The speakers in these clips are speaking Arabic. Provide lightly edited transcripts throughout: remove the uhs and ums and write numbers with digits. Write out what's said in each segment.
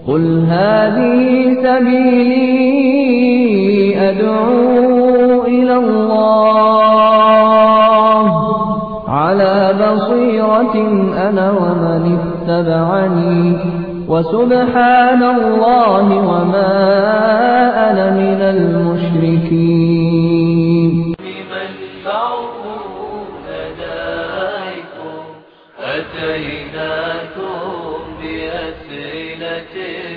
قل هذه سبيلي أدعو إلى الله على بصيرة أنا ومن اتبعني وسبحان الله وما أنا من المشركين. بمن بعون دائكم أتيناكم بأسئلة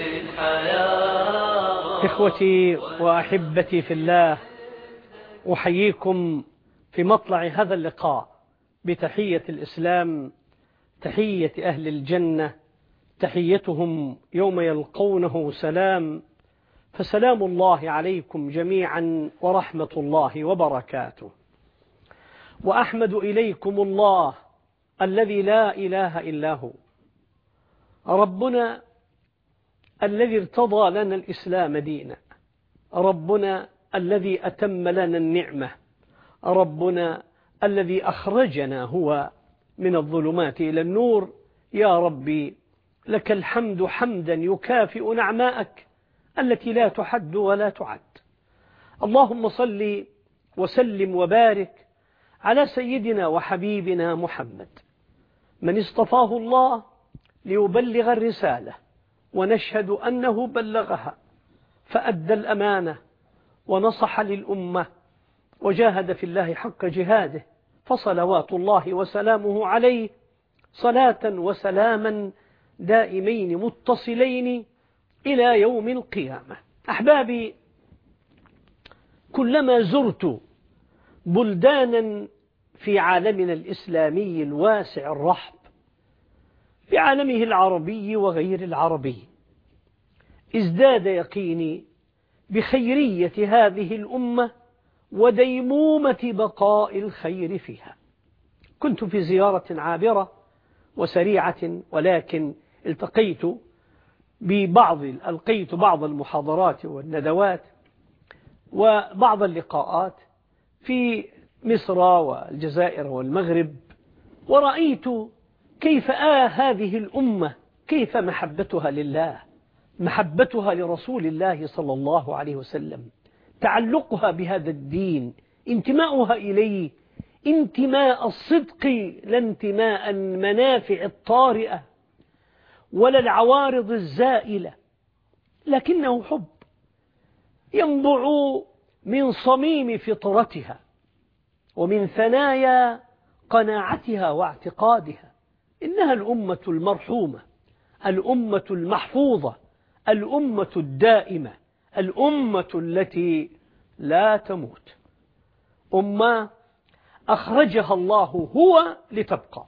الحياة. إخوتي وأحبتي في الله، أحييكم في مطلع هذا اللقاء بتحية الإسلام، تحية أهل الجنة، تحيتهم يوم يلقونه سلام، فسلام الله عليكم جميعا ورحمة الله وبركاته. وأحمد إليكم الله الذي لا إله إلا هو، ربنا الذي ارتضى لنا الإسلام دينا، ربنا الذي أتم لنا النعمة، ربنا الذي أخرجنا هو من الظلمات إلى النور. يا ربي لك الحمد حمدا يكافئ نعماءك التي لا تحد ولا تعد. اللهم صل وسلم وبارك على سيدنا وحبيبنا محمد، من اصطفاه الله ليبلغ الرسالة، ونشهد أنه بلغها فأدى الأمانة ونصح للأمة وجاهد في الله حق جهاده، فصلوات الله وسلامه عليه صلاة وسلاما دائمين متصلين إلى يوم القيامة. أحبابي، كلما زرت بلدانا في عالمنا الإسلامي الواسع الرحب، في عالمه العربي وغير العربي، ازداد يقيني بخيرية هذه الأمة وديمومة بقاء الخير فيها. كنت في زيارة عابرة وسريعة، ولكن ألقيت بعض المحاضرات والندوات وبعض اللقاءات في مصر والجزائر والمغرب، ورأيت كيف هذه الأمة، كيف محبتها لله، محبتها لرسول الله صلى الله عليه وسلم، تعلقها بهذا الدين، انتماؤها إليه انتماء الصدق، لا انتماء المنافع الطارئة ولا العوارض الزائلة، لكنه حب ينبع من صميم فطرتها ومن ثنايا قناعتها واعتقادها. إنها الأمة المرحومة، الأمة المحفوظة، الأمة الدائمة، الأمة التي لا تموت، أمة أخرجها الله هو لتبقى،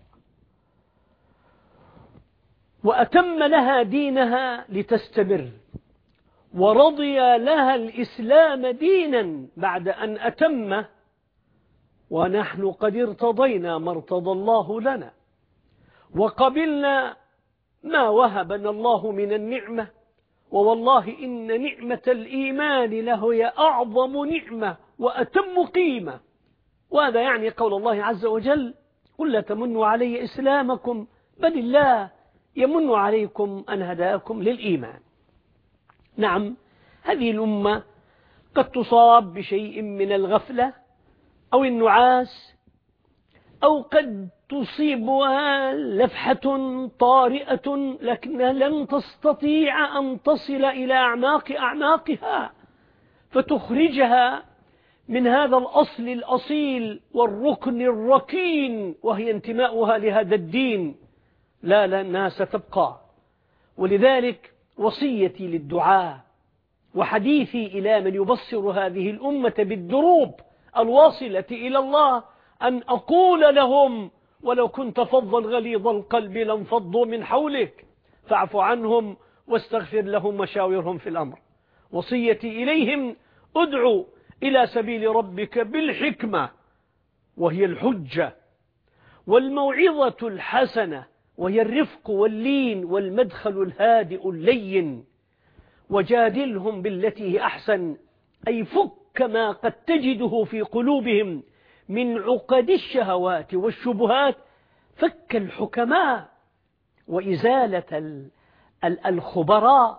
وأتم لها دينها لتستمر، ورضي لها الإسلام دينا بعد أن أتمه، ونحن قد ارتضينا ما ارتضى الله لنا، وقبلنا ما وهبنا الله من النعمة. ووالله إن نعمة الإيمان لهي أعظم نعمة وأتم قيمة، وهذا يعني قول الله عز وجل: قل لا تمنوا علي إسلامكم بل الله يمن عليكم أن هداكم للإيمان. نعم، هذه الأمة قد تصاب بشيء من الغفلة أو النعاس، أو قد تصيبها لفحة طارئة، لكنها لن تستطيع أن تصل إلى أعماقها فتخرجها من هذا الأصل الأصيل والركن الركين، وهي انتماؤها لهذا الدين. لا الناس ستبقى. ولذلك وصيتي للدعاء وحديثي إلى من يبصر هذه الأمة بالدروب الواصلة إلى الله أن أقول لهم: ولو كنت فظا غليظ القلب لانفضوا من حولك فاعف عنهم واستغفر لهم وشاورهم في الأمر. وصيتي إليهم: ادعوا إلى سبيل ربك بالحكمة وهي الحجة، والموعظة الحسنة وهي الرفق واللين والمدخل الهادئ اللين، وجادلهم بالتي هي أحسن، أي فك ما قد تجده في قلوبهم من عقد الشهوات والشبهات، فك الحكماء وإزالة الخبراء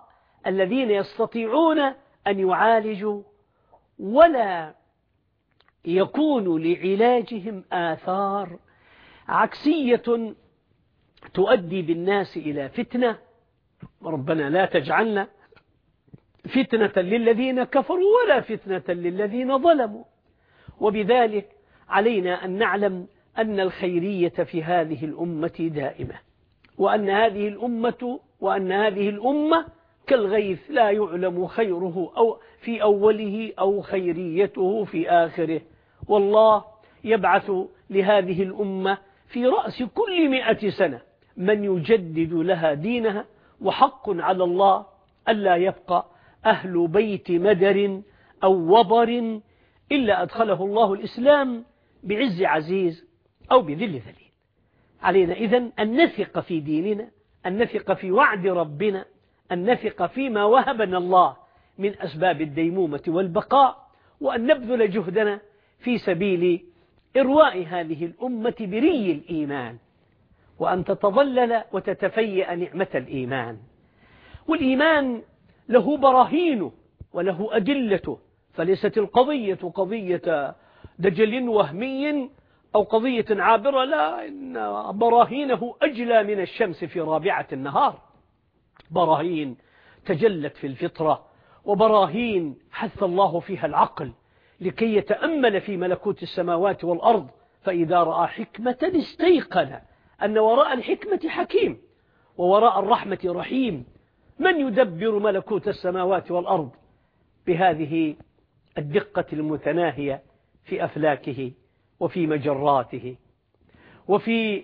الذين يستطيعون أن يعالجوا ولا يكون لعلاجهم آثار عكسية تؤدي بالناس إلى فتنة. ربنا لا تجعلنا فتنة للذين كفروا ولا فتنة للذين ظلموا. وبذلك علينا أن نعلم أن الخيرية في هذه الأمة دائمة، وأن هذه الأمة كالغيث لا يعلم خيره أو في أوله أو خيريته في آخره. والله يبعث لهذه الأمة في رأس كل 100 سنة من يجدد لها دينها، وحق على الله ألا يبقى أهل بيت مدر أو وبر إلا أدخله الله الإسلام بعز عزيز أو بذل ذليل. علينا إذن أن نثق في ديننا، أن نثق في وعد ربنا، أن نثق فيما وهبنا الله من أسباب الديمومة والبقاء، وأن نبذل جهدنا في سبيل إرواء هذه الأمة بري الإيمان، وأن تتظلل وتتفيأ نعمة الإيمان. والإيمان له براهينه وله أدلته، فليست القضية قضية دجل وهمي أو قضية عابرة، لا، إن براهينه أجلى من الشمس في رابعة النهار. براهين تجلت في الفطرة، وبراهين حث الله فيها العقل لكي يتأمل في ملكوت السماوات والأرض، فإذا رأى حكمة استيقن أن وراء الحكمة حكيم ووراء الرحمة رحيم. من يدبر ملكوت السماوات والأرض بهذه الدقة المتناهية في أفلاكه وفي مجراته وفي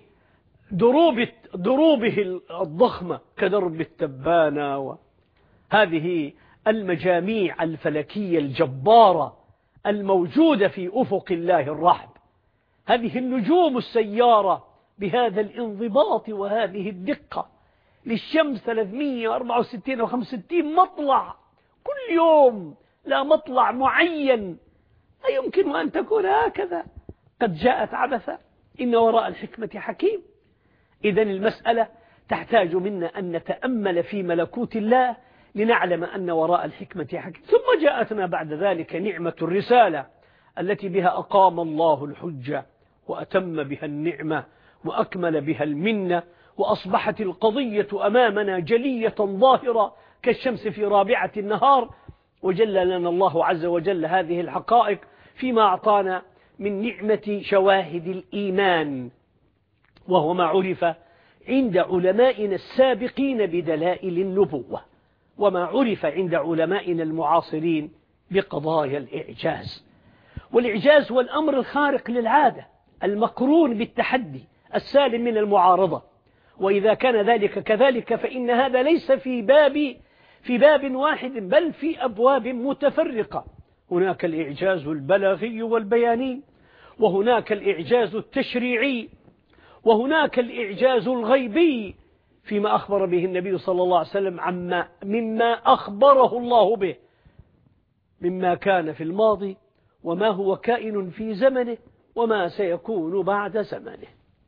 دروبه الضخمة كدرب التبانة، وهذه المجاميع الفلكية الجبارة الموجودة في أفق الله الرحب، هذه النجوم السيارة بهذا الانضباط وهذه الدقة. للشمس 364 أو 65 مطلع كل يوم، لا مطلع معين. أيمكن أن تكون هكذا قد جاءت عبثا؟ إن وراء الحكمة حكيم. إذن المسألة تحتاج منا أن نتأمل في ملكوت الله لنعلم أن وراء الحكمة حكيم. ثم جاءتنا بعد ذلك نعمة الرسالة التي بها أقام الله الحجة وأتم بها النعمة وأكمل بها المنة، وأصبحت القضية أمامنا جلية ظاهرة كالشمس في رابعة النهار. وجل لنا الله عز وجل هذه الحقائق فيما أعطانا من نعمة شواهد الإيمان، وهو ما عرف عند علمائنا السابقين بدلائل النبوة، وما عرف عند علمائنا المعاصرين بقضايا الإعجاز. والإعجاز هو الأمر الخارق للعادة المقرون بالتحدي السالم من المعارضة. وإذا كان ذلك كذلك فإن هذا ليس في باب واحد، بل في أبواب متفرقة. هناك الإعجاز البلاغي والبياني، وهناك الإعجاز التشريعي، وهناك الإعجاز الغيبي فيما أخبر به النبي صلى الله عليه وسلم مما أخبره الله به مما كان في الماضي وما هو كائن في زمنه وما سيكون بعد زمنه.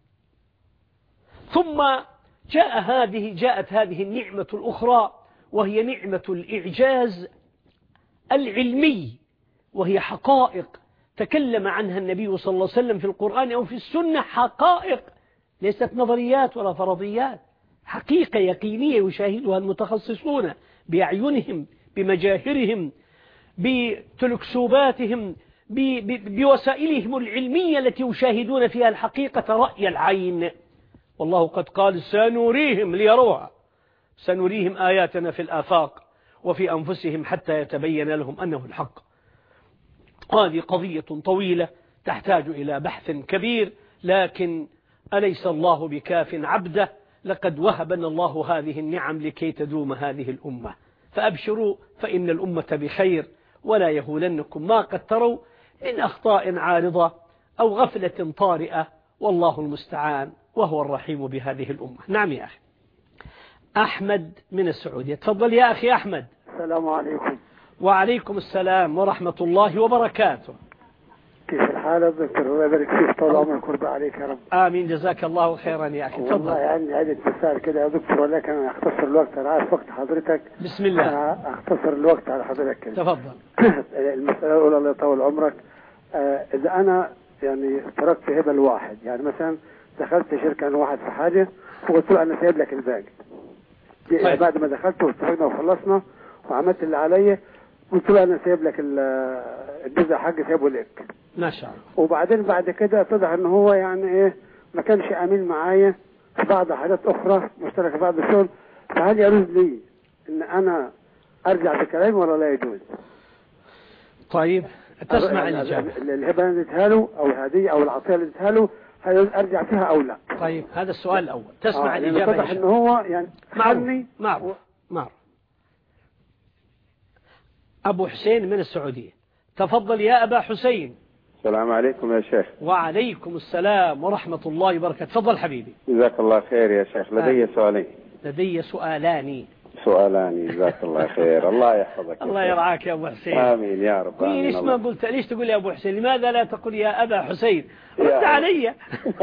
ثم جاءت هذه النعمة الأخرى، وهي نعمة الإعجاز العلمي، وهي حقائق تكلم عنها النبي صلى الله عليه وسلم في القرآن أو في السنة، حقائق ليست نظريات ولا فرضيات، حقيقة يقينية يشاهدها المتخصصون بأعينهم بمجاهرهم بتلكسوباتهم بوسائلهم العلمية التي يشاهدون فيها الحقيقة رأي العين. والله قد قال سنريهم ليروها، سنريهم آياتنا في الآفاق وفي أنفسهم حتى يتبين لهم أنه الحق. هذه قضية طويلة تحتاج إلى بحث كبير، لكن أليس الله بكاف عبده؟ لقد وهبنا الله هذه النعم لكي تدوم هذه الأمة، فأبشروا فإن الأمة بخير، ولا يهولنكم ما قد تروا من أخطاء عارضة أو غفلة طارئة، والله المستعان، وهو الرحيم بهذه الأمة. نعم يا أخي أحمد من السعودية، تفضل يا أخي أحمد. السلام عليكم. وعليكم السلام ورحمة الله وبركاته. كيف الحالة دكتور؟ الله يبارك فيك، طول عمرك ويرضى عليك يا رب. آمين، جزاك الله خيرا يا أخي. تفضل. والله يعني عدة مسائل كده يا دكتور، ولكن أنا أختصر الوقت، أنا عارف وقت حضرتك. بسم الله. أنا أختصر الوقت على حضرتك كده. تفضل. المسألة الأولى الله يطول عمرك، إذا أنا يعني تركت هبة الواحد، يعني مثلا دخلت شركة أنا واحد في حاجة وقلت له أنا سايب لك الباقي. طيب. بعد ما دخلت واتفقنا وخلصنا وعملت اللي عليا قلت له أنا سايب لك الجزء حقي سايبه لك. ما شاء الله. وبعدين بعد كده اتضح ان هو يعني ايه ما كانش امين معايا في بعض حاجات اخرى مشتركه في بعض الشغل، فهل يجوز لي ان انا ارجع في كلامي ولا لا يجوز؟ طيب تسمع الإجابة. الهبه اللي اديتها له او الهديه او العطيه اللي اديتها له هل يجوز ارجع فيها او لا؟ طيب هذا السؤال الأول. تسمع الإجابة. اتضح ان هو يعني معروف. أبو حسين من السعودية، تفضل يا أبا حسين. السلام عليكم يا شيخ. وعليكم السلام ورحمة الله وبركاته. تفضل حبيبي. جزاك الله خير يا شيخ. لدي سؤالين. لدي سؤالان. جزاك الله خير. الله يحفظك. الله يرعاك يا أبو حسين. آمين يا رب. ليش ما قلت؟ ليش تقول يا أبو حسين؟ لماذا لا تقول يا أبا حسين؟ رد علي.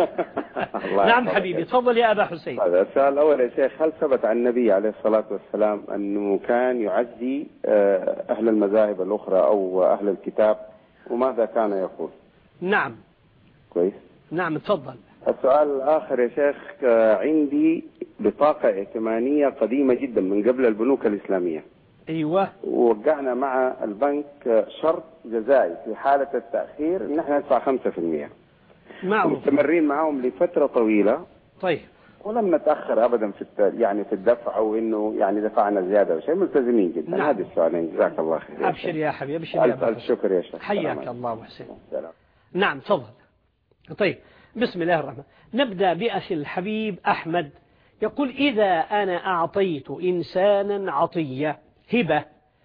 نعم حبيبي، تفضل يا أبا حسين. هذا السؤال الأول يا شيخ، هل ثبت عن النبي عليه الصلاة والسلام أنه كان يعزي أهل المذاهب الأخرى أو أهل الكتاب، وماذا كان يقول؟ نعم. كويس. نعم تفضل. السؤال الآخر يا شيخ، عندي بطاقة ائتمانية قديمة جدا من قبل البنوك الإسلامية. أيوة. ووقعنا مع البنك شرط جزائي في حالة التأخير إن احنا ندفع 5%. معروف. مستمرين معهم لفترة طويلة. طيب. ولم نتأخر أبدا في الدفع أو إنه يعني دفعنا زيادة أو شيء، ملتزمين جدا. نعم. هذه السؤالين. جزاك الله خير. أبشر يا حبيبي. أبشر يا أبا. ألف شكر يا شيخ. حياك الله أبو حسين. سلام. نعم تفضل. طيب بسم الله الرحمن. نبدأ بأخي الحبيب أحمد، يقول إذا أنا أعطيت إنسانا عطية هبة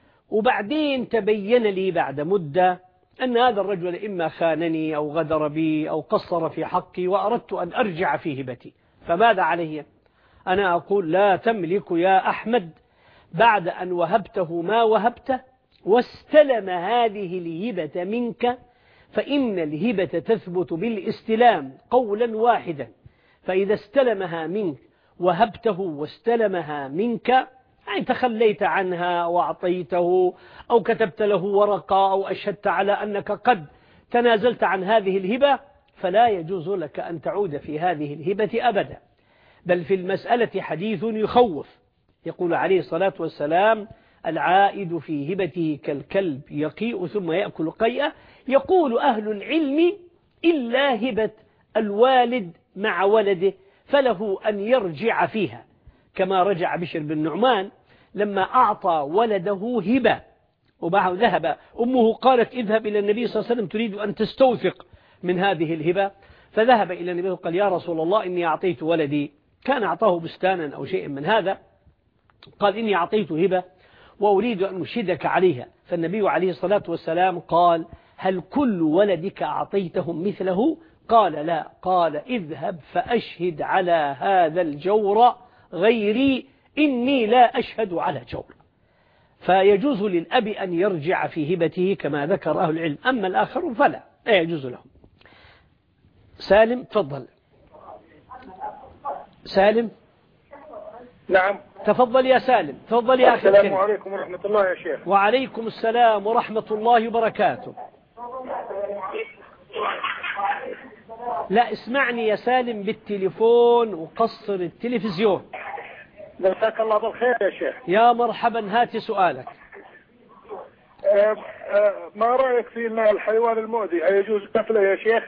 وبعدين تبين لي بعد مدة أن هذا الرجل إما خانني أو غدر بي أو قصر في حقي وأردت أن أرجع في هبتي، فماذا علي؟ أنا أقول لا تملك يا أحمد بعد أن وهبته ما وهبته واستلم هذه الهبة منك، فإن الهبة تثبت بالاستلام قولا واحدا، فإذا استلمها منك وهبته واستلمها منك يعني تخليت عنها وأعطيته أو كتبت له ورقة أو أشهدت على أنك قد تنازلت عن هذه الهبة، فلا يجوز لك أن تعود في هذه الهبة أبدا. بل في المسألة حديث يخوف، يقول عليه الصلاة والسلام العائد في هبته كالكلب يقيء ثم يأكل قيئة. يقول أهل العلم إلا هبة الوالد مع ولده فله أن يرجع فيها، كما رجع بشر بن نعمان لما أعطى ولده هبة وبعد ذهب أمه قالت اذهب إلى النبي صلى الله عليه وسلم تريد أن تستوثق من هذه الهبة، فذهب إلى النبي وقال يا رسول الله إني أعطيت ولدي، كان أعطاه بستانا أو شيء من هذا، قال إني أعطيت هبة وأريد أن أشهدك عليها، فالنبي عليه الصلاة والسلام قال هل كل ولدك أعطيتهم مثله؟ قال لا، قال اذهب فأشهد على هذا الجور غيري إني لا أشهد على جور. فيجوز للأب أن يرجع في هبته كما ذكر أهل العلم، أما الآخر فلا يجوز لهم. سالم تفضل. سالم. نعم تفضل يا سالم. تفضل يا أخي. السلام عليكم ورحمة الله يا شيخ. وعليكم السلام ورحمة الله وبركاته. لا اسمعني يا سالم بالتليفون وقصر التلفزيون. جزاك الله بالخير يا شيخ. يا مرحبا، هات سؤالك. ما رأيك في الحيوان المؤذي يجوز قتله يا شيخ؟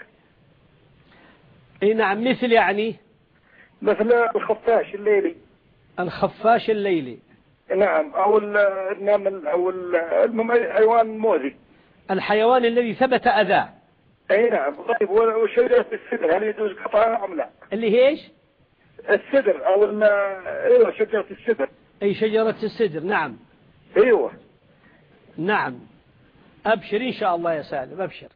اي نعم. مثل يعني مثل الخفاش الليلي. الخفاش الليلي. نعم، أو النمل أو الحيوان مؤذي. الحيوان الذي ثبت أذاه. أي نعم. طيب وشجرة السدر هل يجوز قطعها أم لا؟ اللي هي إيش؟ السدر أو أيوة شجرة السدر. أي شجرة السدر. نعم. أيوة. نعم. أبشر إن شاء الله يا سالم، أبشر.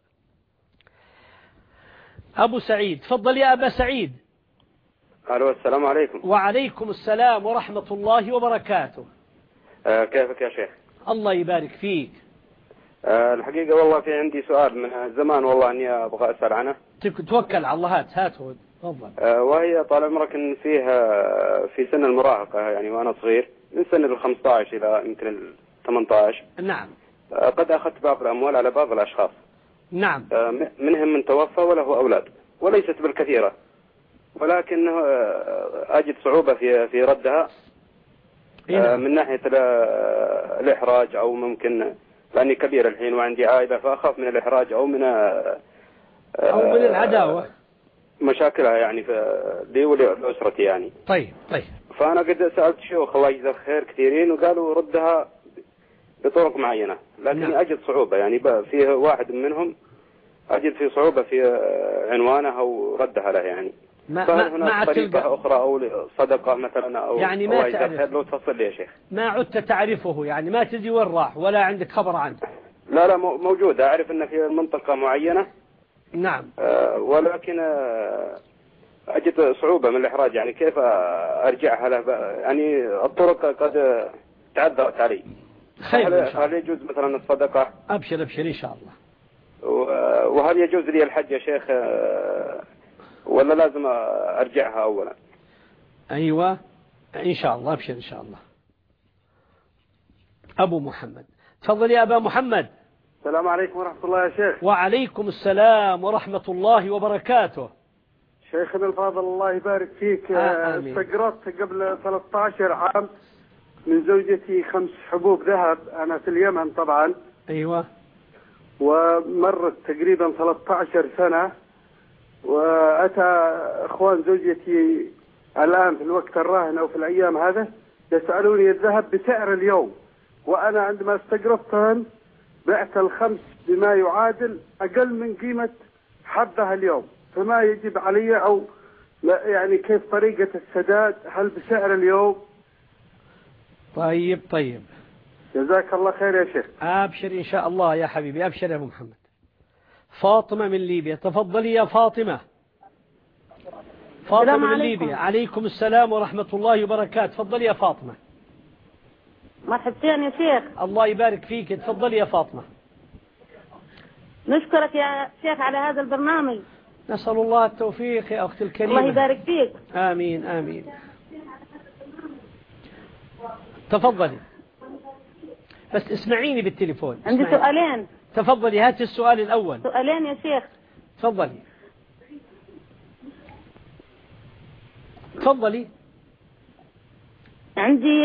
أبو سعيد تفضل يا أبا سعيد. ألو السلام عليكم. وعليكم السلام ورحمة الله وبركاته. كيفك يا شيخ؟ الله يبارك فيك. الحقيقة والله في عندي سؤال من زمان والله إني أبغى أسأل عنه. توكل على الله، هاته تفضل. وهي طال عمرك إن فيها في سن المراهقة يعني وأنا صغير من سن ال 15 إلى يمكن ال 18. نعم. قد أخذت بعض الأموال على بعض الأشخاص. نعم. منهم من توفى وله أولاد وليست بالكثيرة، ولكن أجد صعوبة في ردها من ناحية الإحراج، أو ممكن لأني كبير الحين وعندي عائلة فأخاف من الإحراج أو من العداوة مشاكلها يعني لي ولأسرتي يعني. طيب. فأنا قد سألت شيوخ الله يجزاه خير كثيرين وقالوا ردها بطرق معينة، لكن أجد صعوبة يعني فيه واحد منهم أجد في صعوبة في عنوانها أو ردها له يعني. فهل هناك طريقة أخرى أو صدقة مثلا أو يعني الله يجزاه خير لو تفصل لي يا شيخ؟ ما عدت تعرفه يعني، ما تدري وين راح ولا عندك خبر عنه؟ لا موجود، أعرف أنه في منطقة معينة. نعم. ولكن أجد صعوبة من الإحراج يعني كيف أرجعها له يعني الطرق قد تعذرت علي. خير. هل يجوز مثلا الصدقة؟ أبشر إن شاء الله. وهل يجوز لي الحج يا شيخ ولا لازم أرجعها أولا؟ أيوة إن شاء الله، أبشر إن شاء الله. أبو محمد تفضل يا أبا محمد. السلام عليكم ورحمة الله يا شيخ. وعليكم السلام ورحمة الله وبركاته. شيخنا الفاضل الله يبارك فيك. استقرضت قبل 13 عام من زوجتي 5 حبوب ذهب، أنا في اليمن طبعا. أيوة. ومرت تقريبا 13 سنة، وأتى إخوان زوجتي الآن في الوقت الراهن أو في الأيام هذا يسألوني الذهب بسعر اليوم، وأنا عندما استقرضتهم بعت ال5 بما يعادل أقل من قيمة حبها اليوم، فما يجب علي أو يعني كيف طريقة السداد؟ هل بسعر اليوم؟ طيب جزاك الله خير يا شيخ. أبشر إن شاء الله يا حبيبي، أبشر يا أبو محمد. فاطمة من ليبيا، تفضلي يا فاطمة. فاطمة من ليبيا. عليكم السلام ورحمة الله وبركاته. تفضلي يا فاطمة. مرحبتين يا شيخ. الله يبارك فيك، تفضلي يا فاطمة. نشكرك يا شيخ على هذا البرنامج. نسأل الله التوفيق يا أختي الكريمة. الله يبارك فيك. آمين. تفضلي بس اسمعيني بالتليفون. عندي سؤالين. تفضلي هاتي السؤال الأول. سؤالين يا شيخ. تفضلي. عندي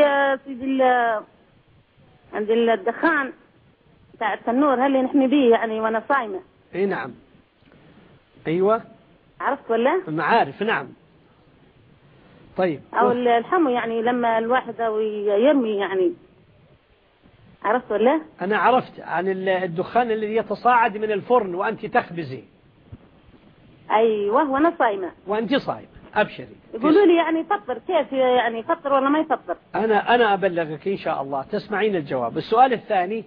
الدخان بتاع التنور، هل نحمي به يعني وانا صايمة؟ اي نعم. ايوه عرفت ولا؟ معارف. نعم. طيب. او الحمو يعني لما الواحد او يرمي يعني، عرفت ولا؟ انا عرفت عن الدخان الذي يتصاعد من الفرن وانت تخبزي. ايوه وانا صايمة. وانت صايمة ابشري. يقولوا لي يعني فطر، كيف يعني فطر ولا ما يفطر؟ انا ابلغك ان شاء الله، تسمعين الجواب. السؤال الثاني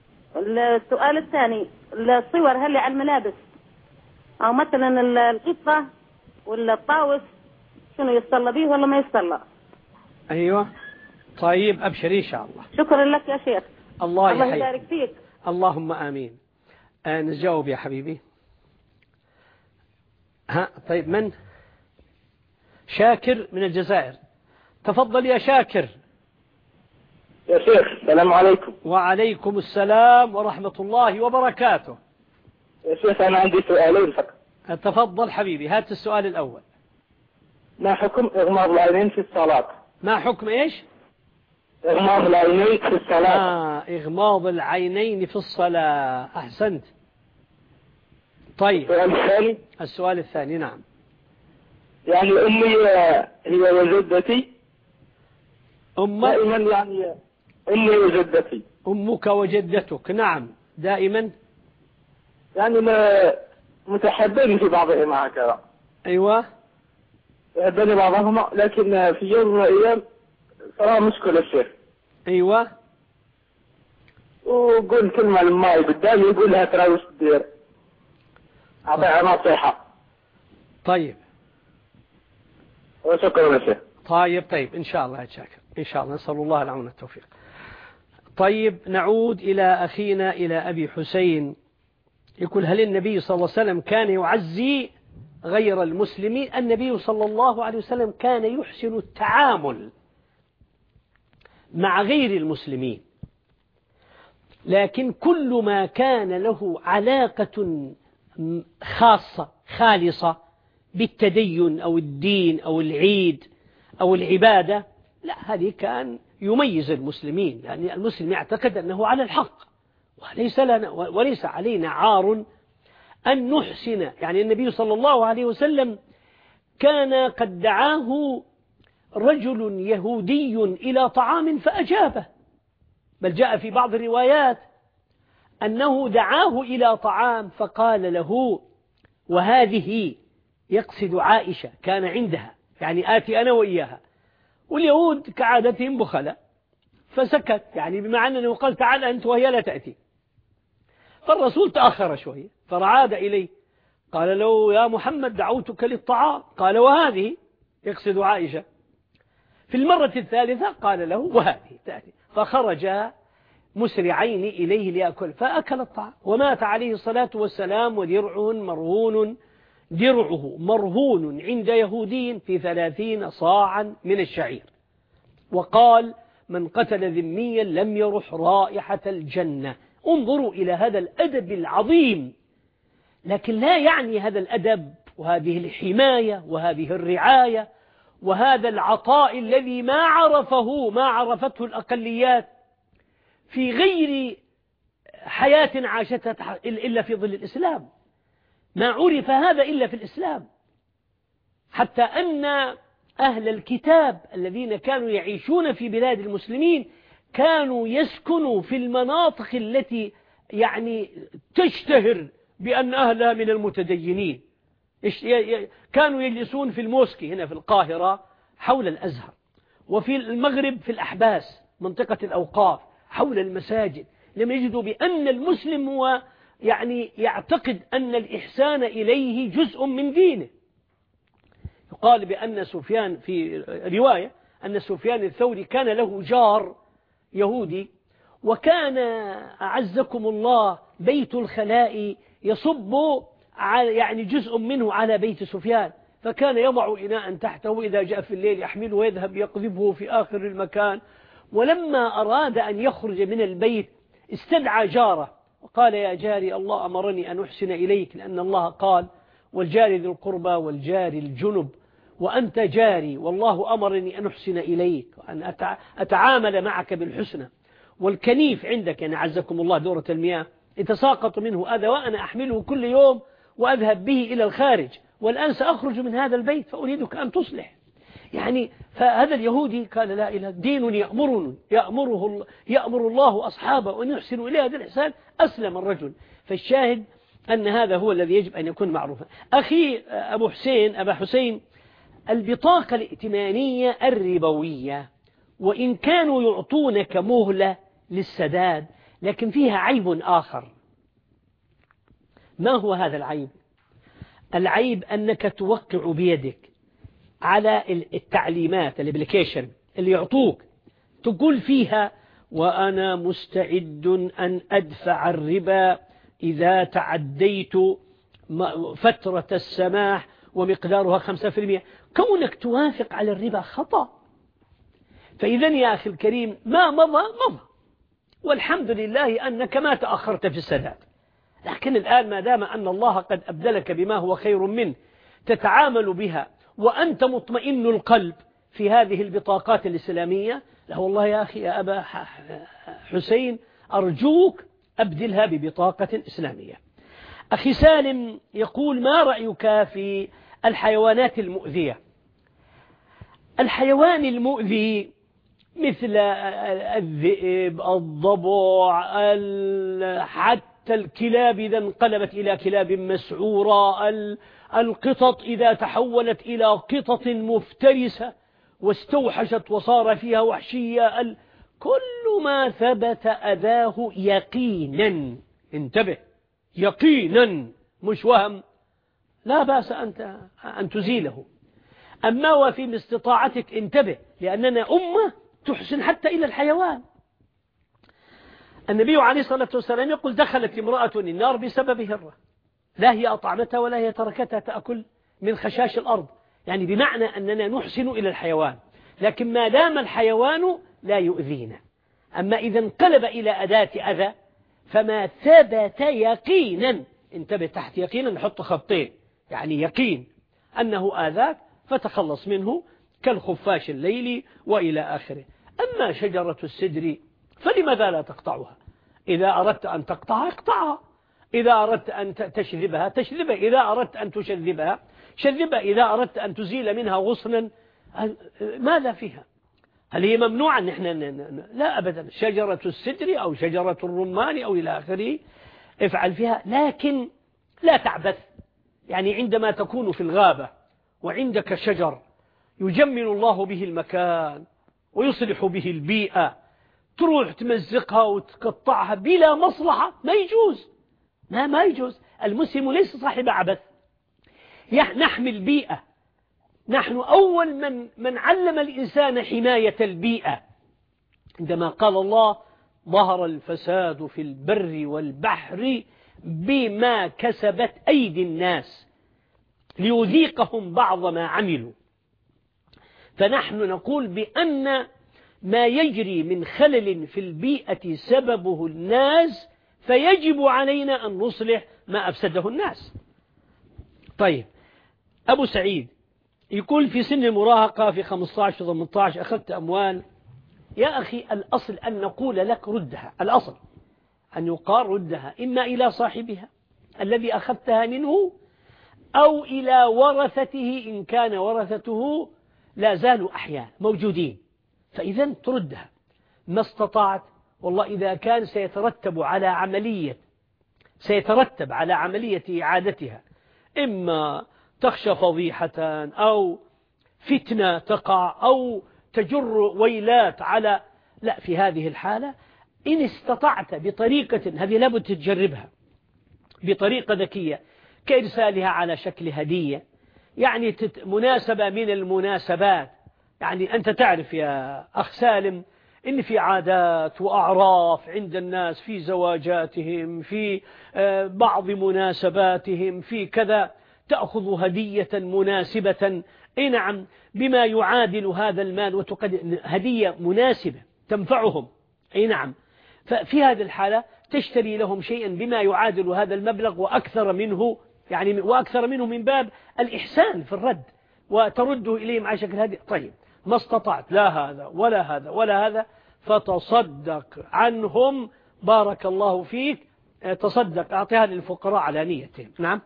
الصور هل على الملابس او مثلا القطة ولا الطاوس شنو يصلى به ولا ما يصلى؟ ايوه طيب ابشري ان شاء الله. شكرا لك يا شيخ. الله يبارك فيك. اللهم امين. نجاوب يا حبيبي. طيب من؟ شاكر من الجزائر. تفضل يا شاكر. يا شيخ السلام عليكم. وعليكم السلام ورحمة الله وبركاته. يا شيخ أنا عندي سؤالين فقط. تفضل حبيبي، هات السؤال الأول. ما حكم إغماض العينين في الصلاة؟ ما حكم إيش؟ إغماض العينين في الصلاة. إغماض العينين في الصلاة. أحسنت. طيب السؤال الثاني. نعم. يعني أمي هي وجدتي. دائما يعني أمي وجدتي. أمك وجدتك. نعم دائما يعني متحبين في بعضهما هكذا. أيوة يحبني بعضهما، لكن في يوم من الأيام صار مشكلة الشيخ. أيوة. وقول كلمة لما قدامي يقول لها ترى وش تدير، أعطيها نصيحة. طيب وشكرا يا شيخ. طيب إن شاء الله يا شاكر، إن شاء الله. نسأل الله العون والتوفيق. طيب نعود إلى أخينا إلى أبي حسين، يقول هل النبي صلى الله عليه وسلم كان يعزي غير المسلمين؟ النبي صلى الله عليه وسلم كان يحسن التعامل مع غير المسلمين، لكن كل ما كان له علاقة خاصة خالصة بالتدين أو الدين أو العيد أو العبادة، لا، هذه كان يميز المسلمين، يعني المسلم يعتقد أنه على الحق وليس علينا عار أن نحسن. يعني النبي صلى الله عليه وسلم كان قد دعاه رجل يهودي إلى طعام فأجابه، بل جاء في بعض الروايات أنه دعاه إلى طعام فقال له وهذه، يقصد عائشة كان عندها، يعني آتي أنا وإياها، واليهود كعادتهم بخلاء، فسكت، يعني بمعنى أنه قال تعال أنت وهي لا تأتي. فالرسول تأخر شوية فرعاد إليه، قال له يا محمد دعوتك للطعام، قال وهذه، يقصد عائشة. في المرة الثالثة قال له وهذه تأتي، فخرج مسرعين إليه ليأكل، فأكل الطعام ومات عليه الصلاة والسلام، ودرعه مرهون عند يهودي في 30 صاعا من الشعير. وقال من قتل ذميا لم يرح رائحة الجنة. انظروا إلى هذا الأدب العظيم، لكن لا يعني هذا الأدب وهذه الحماية وهذه الرعاية وهذا العطاء الذي ما عرفته الأقليات في غير حياة عاشتها إلا في ظل الإسلام، ما عرف هذا إلا في الإسلام، حتى أن أهل الكتاب الذين كانوا يعيشون في بلاد المسلمين كانوا يسكنوا في المناطق التي يعني تشتهر بأن أهلها من المتدينين، كانوا يجلسون في الموسكي هنا في القاهرة حول الأزهر، وفي المغرب في الأحباس منطقة الأوقاف حول المساجد، لم يجدوا بأن المسلم هو يعني يعتقد أن الإحسان إليه جزء من دينه. يقال بأن سفيان في رواية أن سفيان الثوري كان له جار يهودي، وكان أعزكم الله بيت الخلاء يصب يعني جزء منه على بيت سفيان، فكان يضع إناء تحته إذا جاء في الليل يحمله ويذهب يقذفه في آخر المكان. ولما أراد أن يخرج من البيت استدعى جاره وقال يا جاري الله أمرني أن أحسن إليك، لأن الله قال والجار ذي القربى والجار الجنب، وأنت جاري والله أمرني أن أحسن إليك وأن أتعامل معك بالحسنى، والكنيف عندك يعني عزكم الله دورة المياه يتساقط منه أذى وأنا أحمله كل يوم وأذهب به إلى الخارج، والآن سأخرج من هذا البيت فأريدك أن تصلح. يعني فهذا اليهودي قال لا إله دين يأمر الله أصحابه أن يحسنوا إليه هذا الإحسان، أسلم الرجل. فالشاهد أن هذا هو الذي يجب أن يكون معروفا. أخي أبا حسين البطاقة الائتمانية الربوية وإن كانوا يعطونك مهلة للسداد لكن فيها عيب آخر. ما هو هذا العيب؟ العيب أنك توقع بيدك على التعليمات الابليكيشن اللي يعطوك، تقول فيها وأنا مستعد أن أدفع الربا إذا تعديت فترة السماح ومقدارها 5%. كونك توافق على الربا خطأ. فإذن يا أخي الكريم ما مضى والحمد لله أنك ما تأخرت في السداد، لكن الآن ما دام أن الله قد أبدلك بما هو خير منه تتعامل بها وأنت مطمئن القلب في هذه البطاقات الإسلامية، لا والله يا أخي يا أبا حسين أرجوك أبدلها ببطاقة إسلامية. أخي سالم يقول ما رأيك في الحيوانات المؤذية؟ الحيوان المؤذي مثل الذئب، الضبع، حتى الكلاب إذا انقلبت إلى كلاب مسعورة، القطط إذا تحولت إلى قطط مفترسة واستوحشت وصار فيها وحشية، كل ما ثبت أذاه يقينا، انتبه، يقينا مش وهم، لا بأس أن تزيله. أما وفي استطاعتك انتبه، لأننا أمة تحسن حتى إلى الحيوان. النبي عليه الصلاة والسلام يقول دخلت امرأة النار بسبب هرة، لا هي أطعمتها ولا هي تركتها تأكل من خشاش الأرض، يعني بمعنى أننا نحسن إلى الحيوان، لكن ما دام الحيوان لا يؤذينا. أما إذا انقلب إلى أداة أذى فما ثبت يقينا، انتبه تحت يقينا نحط خطين، يعني يقين أنه آذاك فتخلص منه كالخفاش الليلي وإلى آخره. أما شجرة السدر فلماذا لا تقطعها؟ إذا أردت أن تقطعها اقطعها، إذا أردت أن تشذبها تشذبها، إذا أردت أن تشذبها شذبها، إذا أردت أن تزيل منها غصنا ماذا فيها؟ هل هي ممنوعة؟ نحن لا أبدا. شجرة السدر أو شجرة الرمان أو إلى آخره افعل فيها، لكن لا تعبث. يعني عندما تكون في الغابة وعندك شجر يجمل الله به المكان ويصلح به البيئة، تروح تمزقها وتقطعها بلا مصلحة، ما يجوز. ما يجوز. المسلم ليس صاحب عبث، نحمي البيئة. نحن أول من علم الإنسان حماية البيئة، عندما قال الله ظهر الفساد في البر والبحر بما كسبت أيدي الناس ليذيقهم بعض ما عملوا. فنحن نقول بأن ما يجري من خلل في البيئة سببه الناس، فيجب علينا أن نصلح ما أفسده الناس. طيب، أبو سعيد يقول في سن المراهقة في 15-18 أخذت أموال. يا أخي الأصل أن نقول لك ردها، الأصل أن يقال ردها إما إلى صاحبها الذي أخذتها منه أو إلى ورثته إن كان ورثته لا زالوا أحياء موجودين، فإذا تردها ما استطعت. والله إذا كان سيترتب على عملية إعادتها، إما تخشى فضيحة أو فتنة تقع أو تجر ويلات على، لا، في هذه الحالة إن استطعت بطريقة، هذه لابد تجربها بطريقة ذكية، كإرسالها على شكل هدية، يعني مناسبة من المناسبات. يعني أنت تعرف يا أخ سالم إن في عادات وأعراف عند الناس في زواجاتهم، في بعض مناسباتهم، في كذا، تأخذ هدية مناسبة، نعم، بما يعادل هذا المال، وتقدم هدية مناسبة تنفعهم، نعم. ففي هذه الحالة تشتري لهم شيئا بما يعادل هذا المبلغ وأكثر منه، يعني وأكثر منه من باب الإحسان في الرد، وترده إليهم على شكل هدية. طيب، ما استطعت لا هذا ولا هذا ولا هذا فتصدق عنهم، بارك الله فيك، تصدق، أعطيها للفقراء على نيتهم. نعم.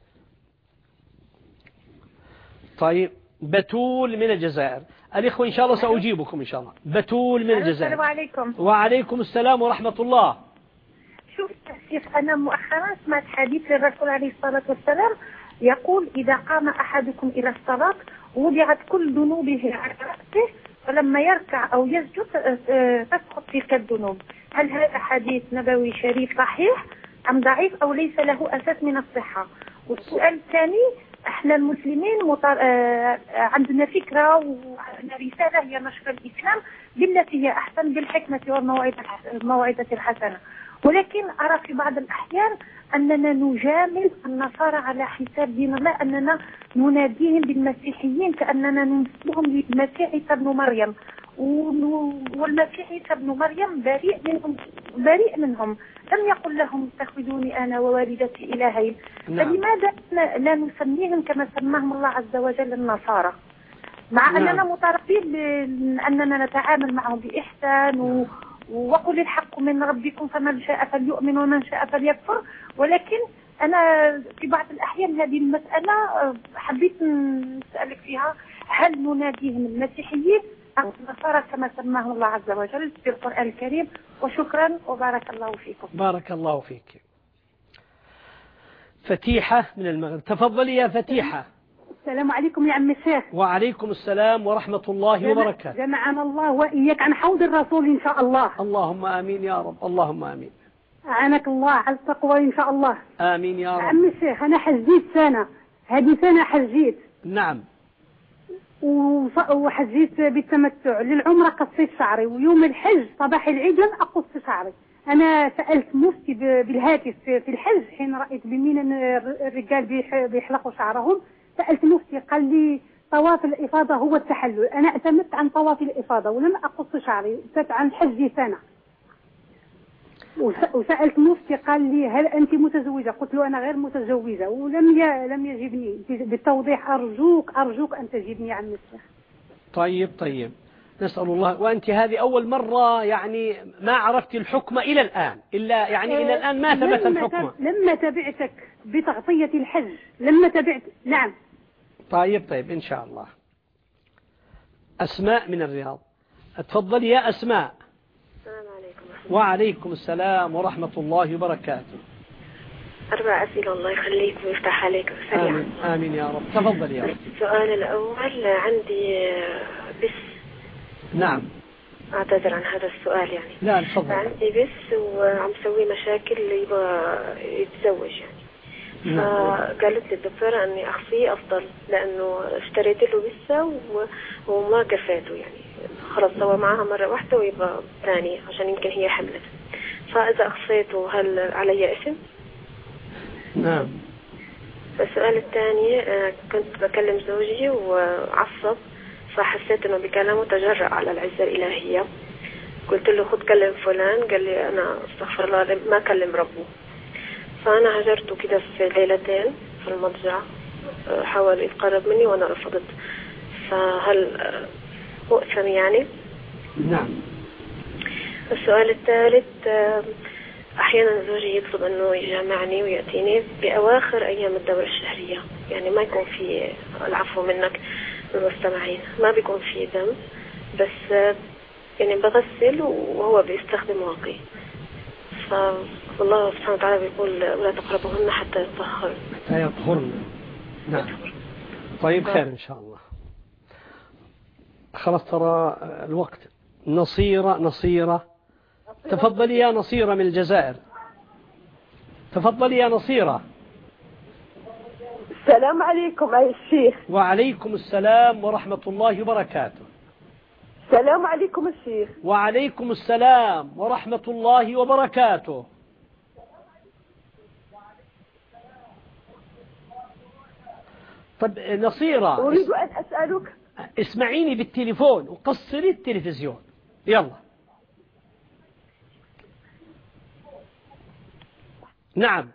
طيب، بتول من الجزائر. الإخوة إن شاء الله سأجيبكم إن شاء الله. بتول من الجزائر. السلام عليكم. وعليكم السلام ورحمة الله. شوف شيخ، أنا مؤخرا سمعت حديث الرسول عليه الصلاة والسلام يقول إذا قام أحدكم إلى الصلاة وضعت كل ذنوبه على رأسه، فلما يركع أو يسجد تسقط تلك الذنوب. هل هذا حديث نبوي شريف صحيح أم ضعيف أو ليس له أساس من الصحة؟ والسؤال الثاني، احنا المسلمين عندنا فكرة وعندنا رسالة هي نشر الإسلام بالتي هي أحسن بالحكمة والموعظة الحسنة، ولكن أرى في بعض الأحيان أننا نجامل النصارى على حساب دين الله، أننا نناديهم بالمسيحيين كأننا ننسبهم للمسيح عيسى ابن مريم، والمسيح عيسى ابن مريم بريء منهم، لم يقل لهم اتخذوني أنا ووالدتي إلهين. فلماذا لا نسميهم كما سماهم الله عز وجل النصارى، مع أننا مطالبين بأننا نتعامل معهم بإحسان وقل الحق من ربكم فمن شاء فليؤمن ومن شاء فليكفر. ولكن أنا في بعض الأحيان هذه المسألة حبيت نسألك فيها، هل نناديهم المسيحيين أو النصارى كما سماهم الله عز وجل في القرآن الكريم؟ وشكرا وبارك الله فيكم. بارك الله فيك. فتيحة من المغرب، تفضلي يا فتيحة. السلام عليكم يا عم الشيخ. وعليكم السلام ورحمة الله وبركاته. جمعنا الله وإياك عن حوض الرسول إن شاء الله. اللهم آمين يا رب، اللهم آمين. أعانك الله على التقوى إن شاء الله. آمين يا رب. عم الشيخ، أنا حجيت سنة، هذه سنة حجيت. نعم. وحجيت بالتمتع للعمرة، قصيت شعري، ويوم الحج صباح العيد لم أقص شعري. أنا سألت مفتي بالهاتف في الحج حين رأيت بمين الرجال بيحلقوا شعرهم. سألت مفتي قال لي طواف الإفاضة هو التحلل. أنا اعتمدت عن طواف الإفاضة ولم أقص شعري، سألت عن حجي سنة. وسألت مفتي قال لي هل أنت متزوجة؟ قلت له أنا غير متزوجة، لم يجبني بالتوضيح. أرجوك أن تجيبني عن الشيخ. طيب نسأل الله. وأنت هذه أول مرة يعني ما عرفت الحكم إلى الآن، إلا يعني إلى الآن ما ثبت الحكم. لما تبعتك بتغطية الحج لما تبعت. نعم. طيب إن شاء الله. أسماء من الرياض، اتفضلي يا أسماء. السلام عليكم. وعليكم السلام ورحمة الله وبركاته. 4 أسئلة الله يخليك ويفتح عليك سريعا. آمين يا رب. تفضل يا رب. السؤال الأول عندي بس. نعم. أعتذر عن هذا السؤال يعني. لا تفضل. عندي بس وعم سوي مشاكل يبغى يتزوج يعني. فقالت لي الدكتورة أني أخفيه أفضل، لأنه اشتريت له بسه وما كفاته يعني، خلص سوى معها مرة واحدة ويبغى ثانية عشان يمكن هي حملت. فإذا أخفيته هل علي اسم؟ نعم. السؤال الثاني، كنت بكلم زوجي وعصب، فحسيت انه بكلامه تجرأ على العزة الإلهية. قلت له خد كلم فلان، قال لي انا استغفر الله ما كلم ربه. فانا هجرته كده في ليلتين في المضجع، حاول يتقرب مني وانا رفضت. فهل مؤثم يعني؟ نعم. السؤال الثالث، أحيانا زوجي يطلب أنه يجامعني ويأتيني بأواخر أيام الدورة الشهرية، يعني ما يكون في العفو منك المستمعين، ما بيكون في دم، بس يعني بغسل وهو بيستخدم واقي. فالله سبحانه وتعالى بيقول ولا تقربوهن حتى يطهرن. نعم. طيب خير إن شاء الله. خلاص ترى الوقت. نصيرة تفضلي يا نصيرة من الجزائر. تفضلي يا نصيرة. السلام عليكم أي الشيخ. وعليكم السلام ورحمة الله وبركاته. السلام عليكم الشيخ. وعليكم السلام ورحمة الله وبركاته. طب نصيرة، أريد أن أسألك. اسمعيني بالتليفون وقصري التلفزيون. يلا. نعم.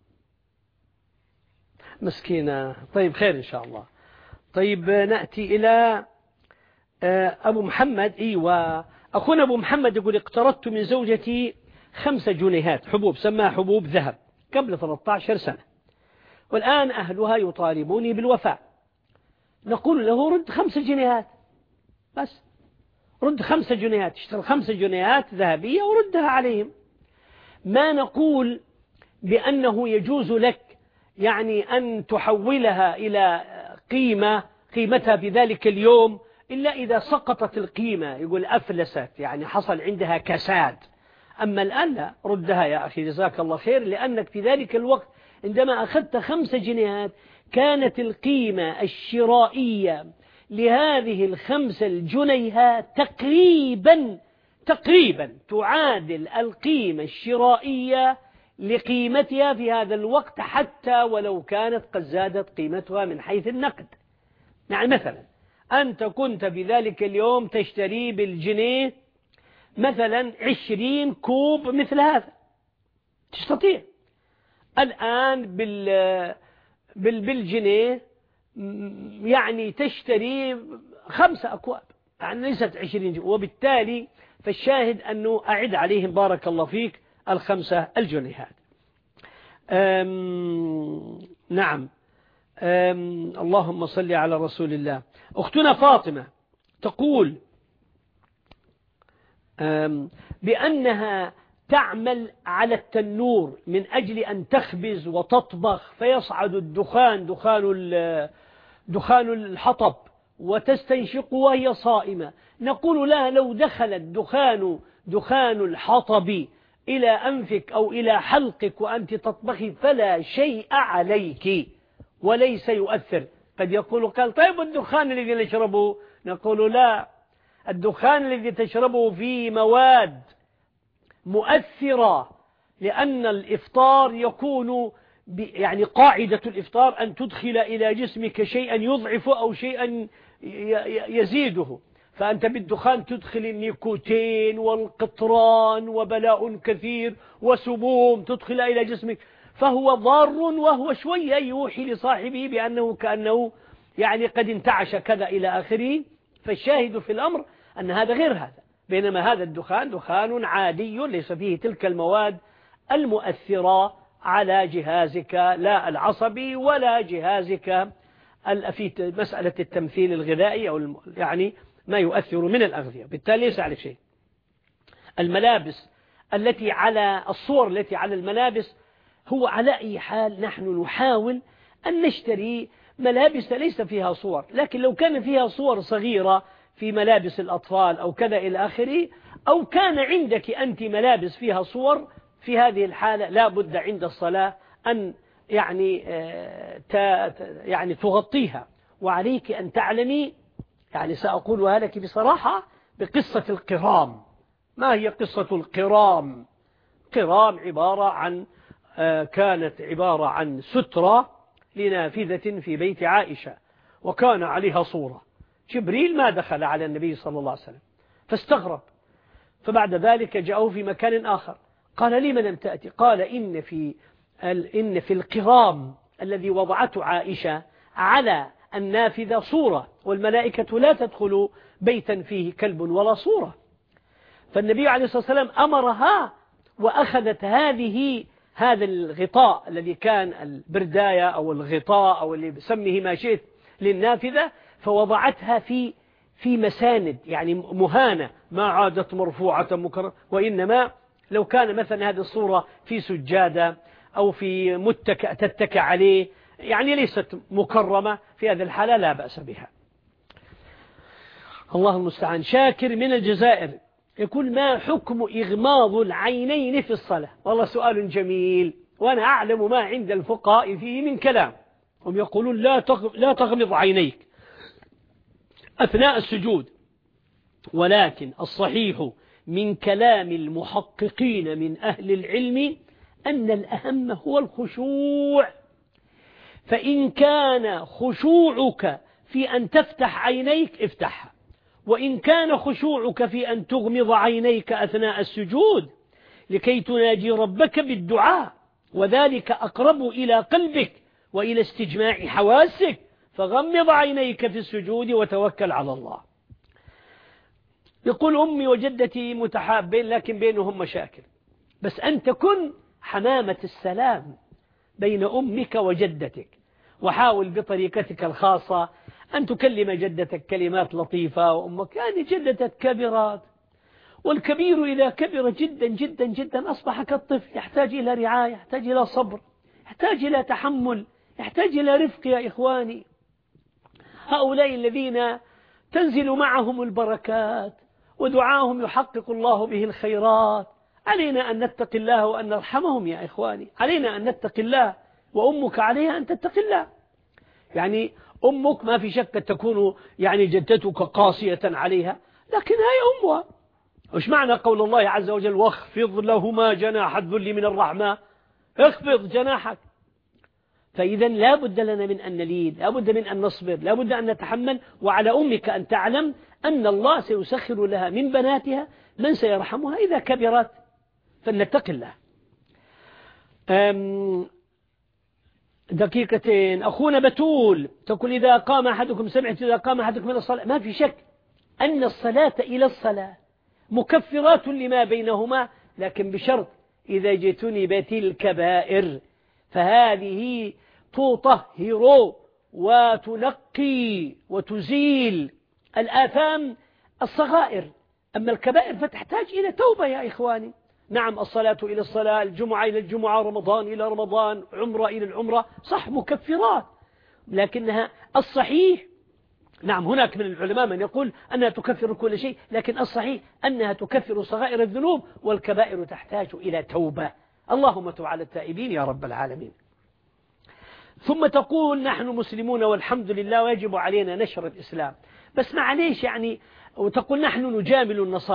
مسكينة. طيب خير إن شاء الله. طيب نأتي إلى أبو محمد. أيوة، أخونا أبو محمد يقول اقترضت من زوجتي 5 جنيهات حبوب، سماها حبوب ذهب، قبل 13 سنة، والآن أهلها يطالبوني بالوفاء. نقول له رد 5 جنيهات بس، رد 5 جنيهات، اشتري 5 جنيهات ذهبية وردها عليهم. ما نقول بأنه يجوز لك يعني أن تحولها إلى قيمتها في ذلك اليوم، إلا إذا سقطت القيمة، يقول أفلست، يعني حصل عندها كساد. أما الآن لا، ردها يا أخي جزاك الله خير، لأنك في ذلك الوقت عندما أخذت 5 جنيهات كانت القيمة الشرائية لهذه ال5 الجنيهات تقريبا تعادل القيمة الشرائية لقيمتها في هذا الوقت، حتى ولو كانت قد زادت قيمتها من حيث النقد. يعني مثلا أنت كنت في ذلك اليوم تشتري بالجنيه مثلا 20 كوب مثل هذا، تستطيع الآن بالجنيه يعني تشتري 5 أكواب، يعني ليست 20 جنيه. وبالتالي فالشاهد أنه أعد عليهم بارك الله فيك 5 الجنيهات. نعم. اللهم صل على رسول الله. أختنا فاطمة تقول بأنها تعمل على التنور من أجل أن تخبز وتطبخ، فيصعد الدخان دخان الحطب وتستنشق وهي صائمة. نقول لها لو دخل دخان الحطب إلى أنفك أو إلى حلقك وأنت تطبخي فلا شيء عليك وليس يؤثر. قد قال طيب الدخان الذي نشربه، نقول لا، الدخان الذي تشربه فيه مواد مؤثرة، لأن الإفطار يكون يعني قاعدة الإفطار أن تدخل إلى جسمك شيئا يضعف أو شيئا يزيده، فأنت بالدخان تدخل النيكوتين والقطران وبلاء كثير وسموم تدخل إلى جسمك، فهو ضار، وهو شوية يوحي لصاحبه بأنه كأنه يعني قد انتعش كذا إلى آخره. فالشاهد في الأمر أن هذا غير هذا، بينما هذا الدخان دخان عادي ليس فيه تلك المواد المؤثرة على جهازك، لا العصبي ولا جهازك في مسألة التمثيل الغذائي أو يعني ما يؤثر من الأغذية، بالتالي ليس عليه شيء. الملابس التي على الصور التي على الملابس، هو على أي حال نحن نحاول أن نشتري ملابس ليس فيها صور، لكن لو كان فيها صور صغيرة في ملابس الأطفال أو كذا إلى آخره، أو كان عندك أنت ملابس فيها صور، في هذه الحالة لا بد عند الصلاة أن يعني تغطيها. وعليك أن تعلمي، يعني سأقولها لك بصراحة، بقصة القرام. ما هي قصة القرام؟ قرام عبارة عن كانت عبارة عن سترة لنافذة في بيت عائشة، وكان عليها صورة. جبريل ما دخل على النبي صلى الله عليه وسلم فاستغرب، فبعد ذلك جاءه في مكان آخر قال لي من لم تأتي؟ قال إن في القرام الذي وضعته عائشة على النافذة صورة، والملائكة لا تدخل بيتا فيه كلب ولا صورة. فالنبي عليه الصلاة والسلام أمرها وأخذت هذا الغطاء الذي كان البرداية أو الغطاء أو اللي بسميه ما شئت للنافذة، فوضعتها في مساند يعني مهانة، ما عادت مرفوعة مكرمة، وإنما لو كان مثلا هذه الصورة في سجادة أو في متكأ تتكى عليه، يعني ليست مكرمة، في هذه الحالة لا بأس بها. الله المستعان. شاكر من الجزائر يقول: ما حكم إغماض العينين في الصلاة؟ والله سؤال جميل، وأنا أعلم ما عند الفقهاء فيه من كلام. هم يقولون لا تغمض عينيك أثناء السجود، ولكن الصحيح من كلام المحققين من أهل العلم أن الأهم هو الخشوع، فإن كان خشوعك في أن تفتح عينيك افتحها، وإن كان خشوعك في أن تغمض عينيك أثناء السجود لكي تناجي ربك بالدعاء، وذلك أقرب إلى قلبك وإلى استجماع حواسك، فغمض عينيك في السجود وتوكل على الله. يقول: أمي وجدتي متحابين لكن بينهم مشاكل، بس أنت كن حمامة السلام بين أمك وجدتك، وحاول بطريقتك الخاصة أن تكلم جدتك كلمات لطيفة، وأمك يعني جدتك كبرت، والكبير إذا كبر جدا جدا جدا أصبح كالطفل، يحتاج إلى رعاية، يحتاج إلى صبر، يحتاج إلى تحمل، يحتاج إلى رفق. يا إخواني، هؤلاء الذين تنزل معهم البركات ودعاهم يحقق الله به الخيرات، علينا أن نتقي الله وأن نرحمهم. يا إخواني، علينا أن نتقي الله، وأمك عليها أن تتقي الله. يعني أمك ما في شك تكون يعني جدتك قاسية عليها، لكن هي أمها. وش معنى قول الله عز وجل: واخفض لهما جناح الذل من الرحمة؟ اخفض جناحك. فإذا لا بد لنا من أن نلين، لا بد من أن نصبر، لا بد أن نتحمل، وعلى أمك أن تعلم أن الله سيسخر لها من بناتها من سيرحمها إذا كبرت، فلنتقي الله. دقيقتين. أخونا بتول تقول: إذا قام أحدكم، سمعت إذا قام أحدكم من الصلاة، ما في شك أن الصلاة إلى الصلاة مكفرات لما بينهما، لكن بشرط إذا اجتنبت الكبائر، فهذه تطهر وتنقي وتزيل الآثام الصغائر، أما الكبائر فتحتاج إلى توبة يا إخواني. نعم، الصلاة إلى الصلاة، الجمعة إلى الجمعة، رمضان إلى رمضان، عمرة إلى العمرة، صح مكفرات، لكنها الصحيح، نعم هناك من العلماء من يقول أنها تكفر كل شيء، لكن الصحيح أنها تكفر صغائر الذنوب، والكبائر تحتاج إلى توبة. اللهم تب على التائبين يا رب العالمين. ثم تقول: نحن مسلمون والحمد لله ويجب علينا نشر الإسلام، بس معليش يعني، وتقول: نحن نجامل النصارى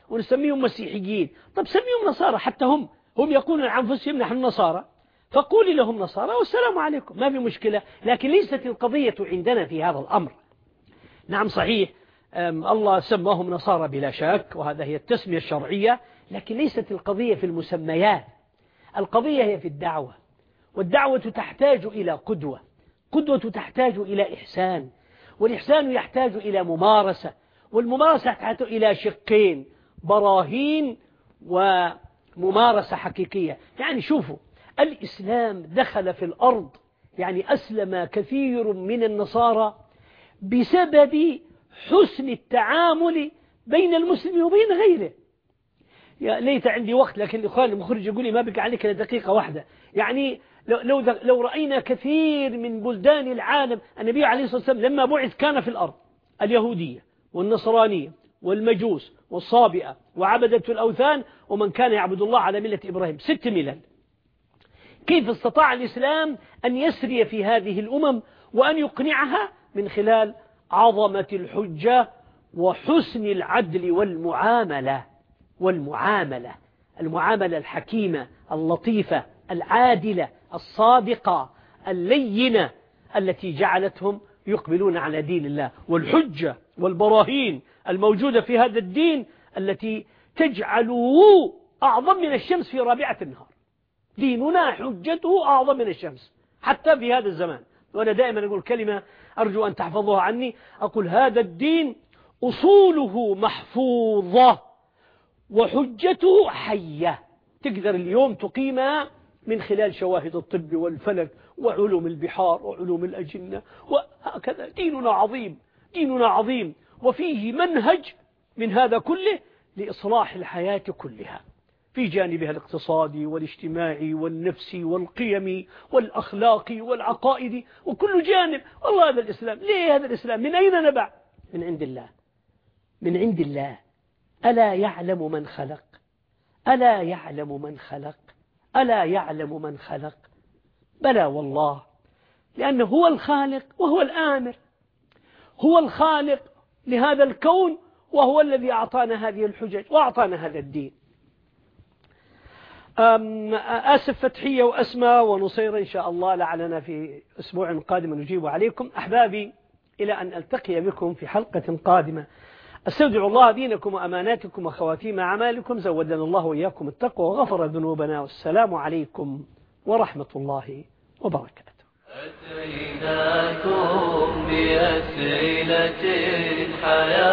ونسميهم مسيحيين. طب سميهم نصارى، حتى هم يقولون عن أنفسهم نحن نصارى، فقولي لهم نصارى والسلام عليكم، ما في مشكلة. لكن ليست القضية عندنا في هذا الأمر. نعم صحيح الله سماهم نصارى بلا شك، وهذا هي التسمية الشرعية، لكن ليست القضية في المسميات، القضية هي في الدعوة. والدعوة تحتاج إلى قدوة تحتاج إلى إحسان، والإحسان يحتاج إلى ممارسة، والممارسة تحتاج إلى شقين: براهين وممارسة حقيقية. يعني شوفوا، الإسلام دخل في الأرض، يعني أسلم كثير من النصارى بسبب حسن التعامل بين المسلم وبين غيره. يا ليت عندي وقت، لكن الإخوان المخرج يقول لي ما بقى عليك إلا دقيقة واحدة. يعني لو رأينا كثير من بلدان العالم، النبي عليه الصلاة والسلام لما بعث كان في الأرض اليهودية والنصرانية والمجوس والصابئة وعبدة الأوثان ومن كان يعبد الله على ملة إبراهيم، 6 ملل. كيف استطاع الإسلام أن يسري في هذه الأمم وأن يقنعها؟ من خلال عظمة الحجة وحسن العدل المعاملة الحكيمة اللطيفة العادلة الصادقة اللينة التي جعلتهم يقبلون على دين الله. والحجة والبراهين الموجودة في هذا الدين التي تجعله أعظم من الشمس في رابعة النهار. ديننا حجته أعظم من الشمس حتى في هذا الزمان. وأنا دائما أقول كلمة أرجو أن تحفظوها عني، أقول هذا الدين أصوله محفوظة وحجته حية، تقدر اليوم تقيمها من خلال شواهد الطب والفلك وعلوم البحار وعلوم الأجنة وهكذا. ديننا عظيم وفيه منهج من هذا كله لإصلاح الحياة كلها، في جانبها الاقتصادي والاجتماعي والنفسي والقيمي والأخلاقي والعقائدي وكل جانب. والله هذا الإسلام، ليه هذا الإسلام؟ من أين نبع؟ من عند الله، من عند الله. ألا يعلم من خلق؟ ألا يعلم من خلق؟ ألا يعلم من خلق؟ بلى والله، لأنه هو الخالق وهو الآمر، هو الخالق لهذا الكون، وهو الذي أعطانا هذه الحجج وأعطانا هذا الدين. آسف فتحية وأسماء ونصير إن شاء الله لعلنا في أسبوع قادم نجيب عليكم. أحبابي، إلى أن ألتقي بكم في حلقة قادمة، أستودع الله دينكم وأماناتكم وخواتيم أعمالكم. زودنا الله وإياكم التقوى وغفر ذنوبنا، والسلام عليكم ورحمة الله وبركاته. أتيناكم بأسئلة الحياة